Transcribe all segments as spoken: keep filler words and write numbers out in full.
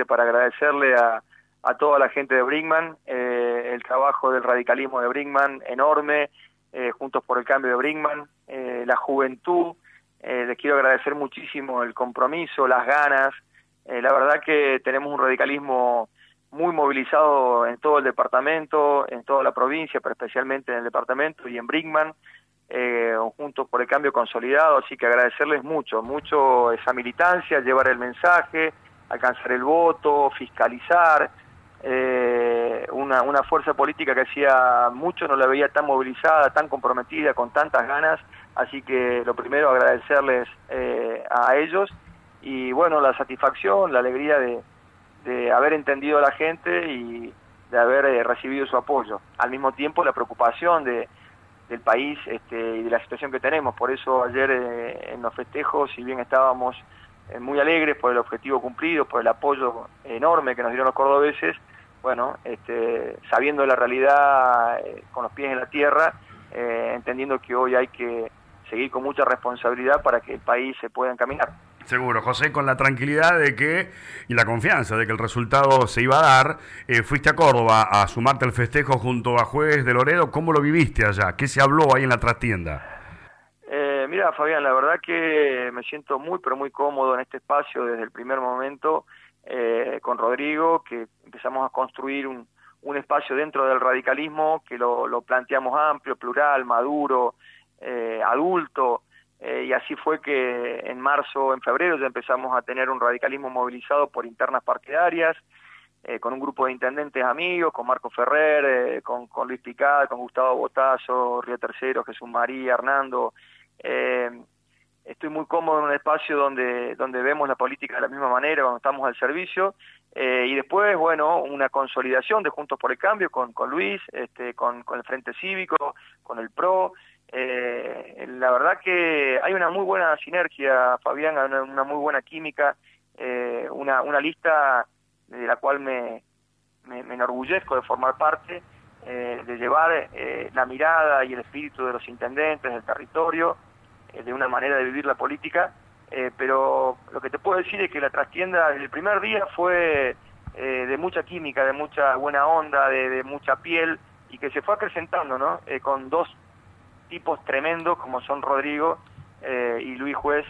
simplemente para agradecerle a, a toda la gente de Brinkmann, eh, el trabajo del radicalismo de Brinkmann enorme, eh, Juntos por el Cambio de Brinkmann, eh, la juventud, eh, les quiero agradecer muchísimo el compromiso, las ganas, eh, la verdad que tenemos un radicalismo muy movilizado en todo el departamento, en toda la provincia, pero especialmente en el departamento y en Brinkmann, eh, Juntos por el Cambio consolidado, así que agradecerles mucho, mucho esa militancia, llevar el mensaje, alcanzar el voto, fiscalizar, eh, una, una fuerza política que hacía mucho no la veía tan movilizada, tan comprometida, con tantas ganas, así que lo primero agradecerles eh, a ellos y bueno, la satisfacción, la alegría de, de haber entendido a la gente y de haber eh, recibido su apoyo, al mismo tiempo la preocupación de del país este, y de la situación que tenemos. Por eso ayer eh, en los festejos, si bien estábamos eh, muy alegres por el objetivo cumplido, por el apoyo enorme que nos dieron los cordobeses, bueno, este, sabiendo la realidad eh, con los pies en la tierra, eh, entendiendo que hoy hay que seguir con mucha responsabilidad para que el país se pueda encaminar. Seguro, José, con la tranquilidad de que y la confianza de que el resultado se iba a dar, eh, fuiste a Córdoba a sumarte al festejo junto a Juez de Loredo. ¿Cómo lo viviste allá? ¿Qué se habló ahí en la trastienda? Eh, mira, Fabián, la verdad que me siento muy, pero muy cómodo en este espacio desde el primer momento eh, con Rodrigo, que empezamos a construir un, un espacio dentro del radicalismo que lo, lo planteamos amplio, plural, maduro, eh, adulto. Eh, y así fue que en marzo, en febrero ya empezamos a tener un radicalismo movilizado por internas partidarias, eh, con un grupo de intendentes amigos, con Marco Ferrer, eh, con, con Luis Picada, con Gustavo Botazo, Río Tercero, Jesús María, Hernando. Eh, estoy muy cómodo en un espacio donde, donde vemos la política de la misma manera, cuando estamos al servicio. Eh, y después, bueno, una consolidación de Juntos por el Cambio con, con Luis, este, con, con el Frente Cívico, con el P R O. Eh, la verdad que hay una muy buena sinergia, Fabián, una, una muy buena química, eh, una, una lista de la cual me, me, me enorgullezco de formar parte, eh, de llevar eh, la mirada y el espíritu de los intendentes del territorio, eh, de una manera de vivir la política, eh, pero lo que te puedo decir es que la trastienda desde el primer día fue eh, de mucha química, de mucha buena onda, de, de mucha piel, y que se fue acrecentando, ¿no? Eh, con dos tipos tremendos como son Rodrigo eh, y Luis Juez,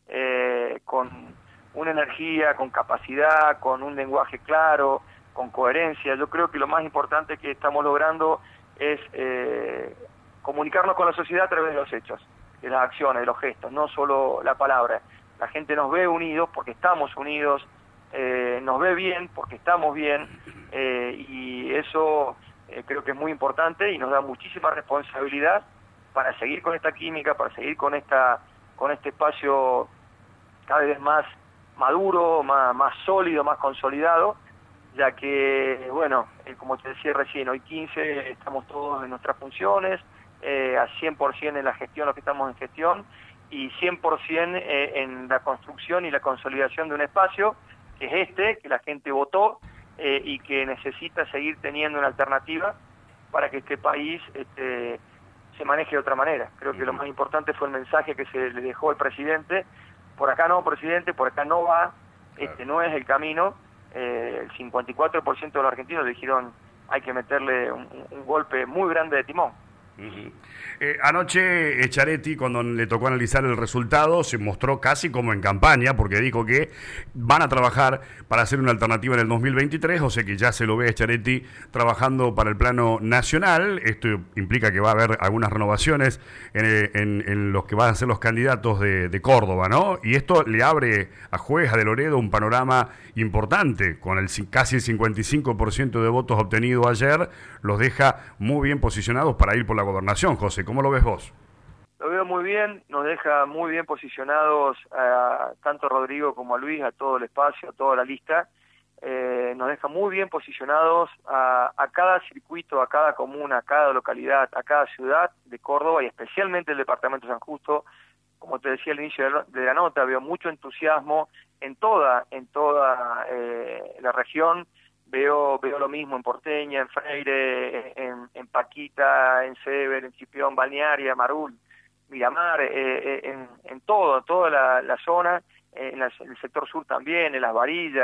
eh, con una energía, con capacidad, con un lenguaje claro, con coherencia. Yo creo que lo más importante que estamos logrando es eh, comunicarnos con la sociedad a través de los hechos, de las acciones, de los gestos, no solo la palabra. La gente nos ve unidos porque estamos unidos, eh, nos ve bien porque estamos bien, eh, y eso eh, creo que es muy importante y nos da muchísima responsabilidad para seguir con esta química, para seguir con esta con este espacio cada vez más maduro, más, más sólido, más consolidado, ya que, bueno, eh, como te decía recién, hoy quince estamos todos en nuestras funciones, eh, a cien por ciento en la gestión, los que estamos en gestión, y cien por ciento eh, en la construcción y la consolidación de un espacio, que es este, que la gente votó, eh, y que necesita seguir teniendo una alternativa para que este país este, se maneje de otra manera. Creo que lo más importante fue el mensaje que se le dejó al presidente: por acá no, presidente, por acá no va, este no es el camino. Eh, el cincuenta y cuatro por ciento de los argentinos le dijeron hay que meterle un, un golpe muy grande de timón. Uh-huh. eh, anoche Schiaretti, cuando le tocó analizar el resultado, se mostró casi como en campaña, porque dijo que van a trabajar para hacer una alternativa en el dos mil veintitrés, o sea que ya se lo ve a Schiaretti trabajando para el plano nacional. Esto implica que va a haber algunas renovaciones en, en, en los que van a ser los candidatos de, de Córdoba, ¿no? Y esto le abre a Juez, a De Loredo, un panorama importante, con el casi el cincuenta y cinco por ciento de votos obtenidos ayer, los deja muy bien posicionados para ir por la gobernación. José, ¿cómo lo ves vos? Lo veo muy bien, nos deja muy bien posicionados a tanto a Rodrigo como a Luis, a todo el espacio, a toda la lista. Eh, nos deja muy bien posicionados a, a cada circuito, a cada comuna, a cada localidad, a cada ciudad de Córdoba y especialmente el departamento de San Justo. Como te decía al inicio de la, de la nota, veo mucho entusiasmo en toda, en toda eh, la región. Veo veo lo mismo en Porteña, en Freire, en, en Paquita, en Sever, en Chipión, Balnearia, Marul, Miramar, eh, en, en todo, toda la, la zona, en, la, en el sector sur también, en Las Varillas,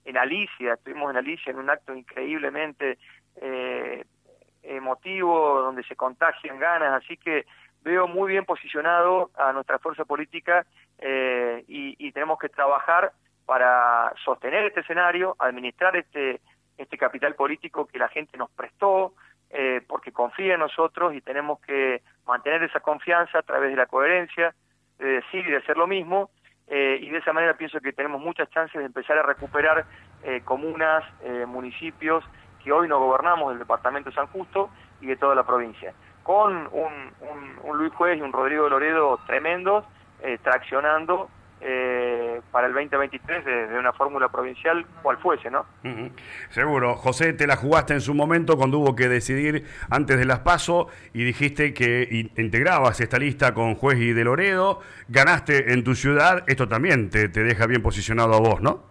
en Alicia, estuvimos en Alicia en un acto increíblemente eh, emotivo, donde se contagian ganas, así que veo muy bien posicionado a nuestra fuerza política eh, y, y tenemos que trabajar para sostener este escenario, administrar este, este capital político que la gente nos prestó, eh, porque confía en nosotros y tenemos que mantener esa confianza a través de la coherencia, de decir y de hacer lo mismo, eh, y de esa manera pienso que tenemos muchas chances de empezar a recuperar eh, comunas, eh, municipios que hoy no gobernamos del departamento de San Justo y de toda la provincia, con un, un, un Luis Juez y un Rodrigo Loredo tremendos, eh, traccionando eh, para el veinte veintitrés de, de una fórmula provincial, cual fuese, ¿no? Uh-huh. Seguro. José, te la jugaste en su momento cuando hubo que decidir antes de las PASO y dijiste que integrabas esta lista con Juez y de Loredo, ganaste en tu ciudad, esto también te, te deja bien posicionado a vos, ¿no?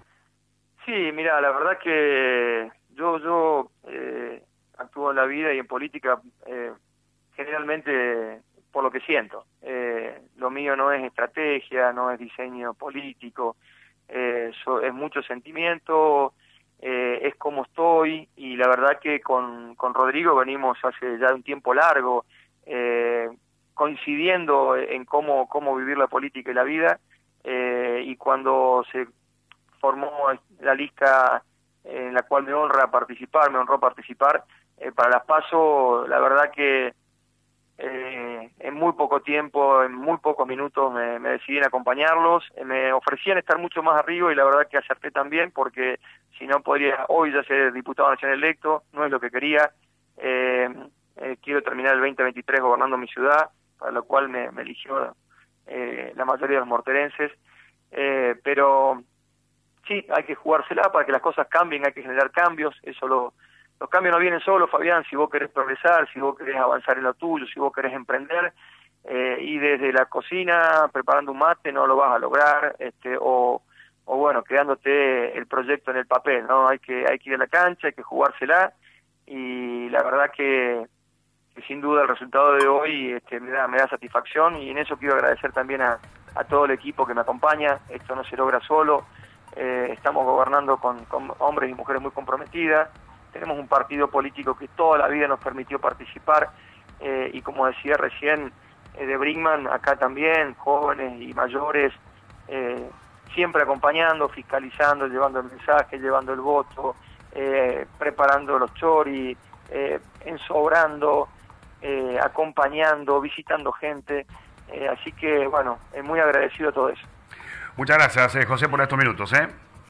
Sí, mira, la verdad que yo, yo eh, actúo en la vida y en política eh, generalmente por lo que siento. Eh, lo mío no es estrategia, no es diseño político, eh, so, es mucho sentimiento, eh, es como estoy, y la verdad que con, con Rodrigo venimos hace ya un tiempo largo eh, coincidiendo en cómo, cómo vivir la política y la vida, eh, y cuando se formó la lista en la cual me honra participar, me honró participar, eh, para las PASO, la verdad que eh, en muy poco tiempo, en muy pocos minutos me, me decidí en acompañarlos, eh, me ofrecían estar mucho más arriba y la verdad que acerté también, porque si no podría hoy ya ser diputado nacional electo, no es lo que quería, eh, eh, quiero terminar el veinte veintitrés gobernando mi ciudad, para lo cual me, me eligió eh, la mayoría de los morterenses, eh, pero sí, hay que jugársela para que las cosas cambien, hay que generar cambios, eso lo, los cambios no vienen solos, Fabián, si vos querés progresar, si vos querés avanzar en lo tuyo, si vos querés emprender, eh, y desde la cocina, preparando un mate, no lo vas a lograr, este, o, o bueno, quedándote el proyecto en el papel, ¿no? Hay que, hay que ir a la cancha, hay que jugársela, y la verdad que, que sin duda el resultado de hoy este, me da, me da satisfacción, y en eso quiero agradecer también a, a todo el equipo que me acompaña, esto no se logra solo. Eh, estamos gobernando con, con hombres y mujeres muy comprometidas, tenemos un partido político que toda la vida nos permitió participar, eh, y como decía recién eh, de Brinkman, acá también, jóvenes y mayores, eh, siempre acompañando, fiscalizando, llevando el mensaje, llevando el voto, eh, preparando los choris, eh, ensobrando, eh, acompañando, visitando gente, eh, así que bueno, eh, muy agradecido a todo eso. Muchas gracias, eh, José, por estos minutos, ¿eh?